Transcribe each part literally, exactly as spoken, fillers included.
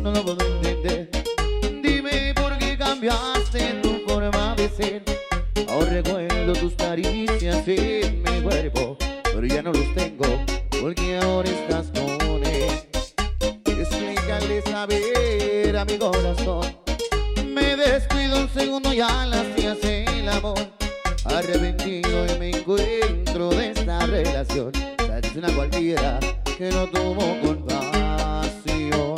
no lo puedo entender. Dime por qué cambiaste tu forma de ser. Aún recuerdo tus caricias en mi cuerpo, pero ya no los tengo porque ahora estás con él. Explícale saber a mi corazón. Me descuido un segundo y a las días el amor. Arrepentido y me encuentro de esta relación. Es una cualquiera que no tuvo compasión.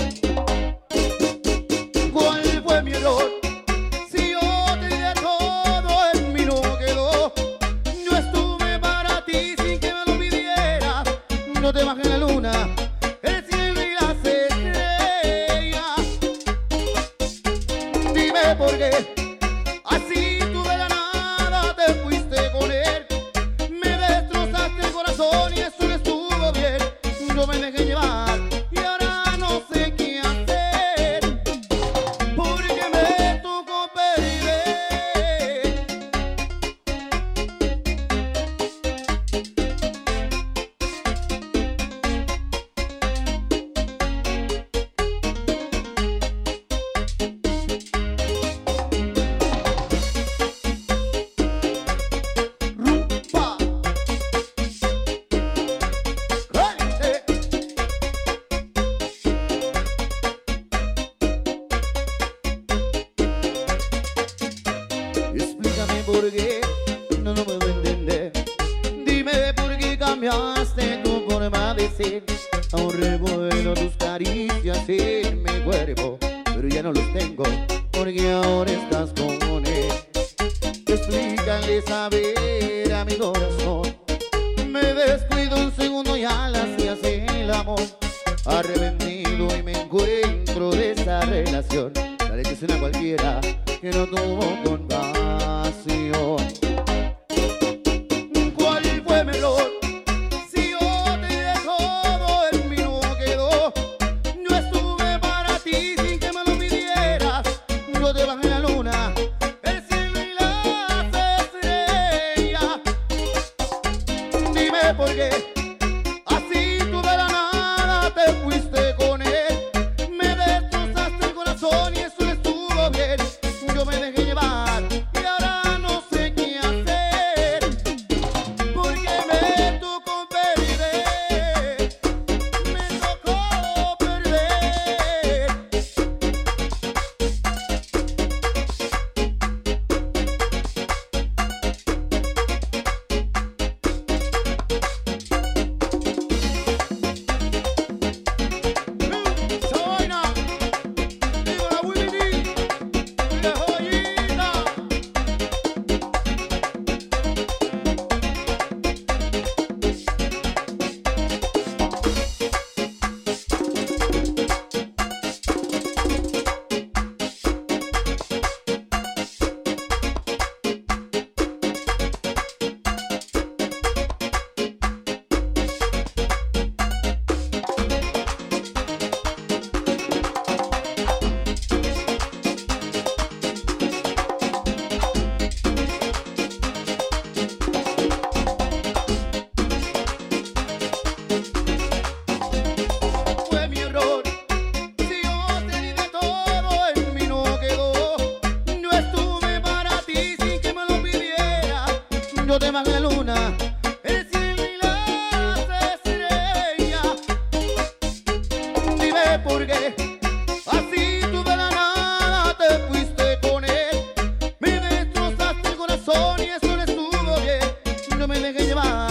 ¿Cuál fue mi error? Si yo te di todo, en mí no quedó. Yo estuve para ti sin que me lo pidieras. No te bajé la luna, el cielo y las estrellas. Dime por qué así tú de la nada te fuiste con él. Me destrozaste el corazón y eso no estuvo bien. Yo me dejé llevar y ahora no sé qué hacer, porque me tocó perder. Rumba. ¡Hey! Explícame por qué, no lo puedo entender. Dime por qué cambiaste tu forma de ser. Aún recuerdo tus caricias en mi cuerpo, pero ya no los tengo porque ahora estás con él. Explícale saber a mi corazón. Me descuido un segundo y a las días el amor. Arrepentido y me encuentro de esta relación. Dale que es una cualquiera que no tuvo compasión. ¿Cuál fue mi error? Si yo te di todo, en mí no quedó. Yo estuve para ti sin que me lo pidieras. Yo te bajé la luna, el cielo y las estrellas. Dime por qué así tú de la nada te fuiste con él. Me destrozaste el corazón y eso no estuvo bien. Yo me dejé llevar y ahora no sé qué hacer, porque me tocó perder. Me tocó perder. Esa vaina, digo la Willy D, la joyita. Fue mi error. Si yo te di de todo, en mí no quedó. Yo estuve para ti sin que me lo pidieras. Yo te bajé la luna, el cielo y las estrellas. Dime por qué así tú de la nada te fuiste con él. Me destrozaste el corazón y eso no estuvo bien. Yo me dejé llevar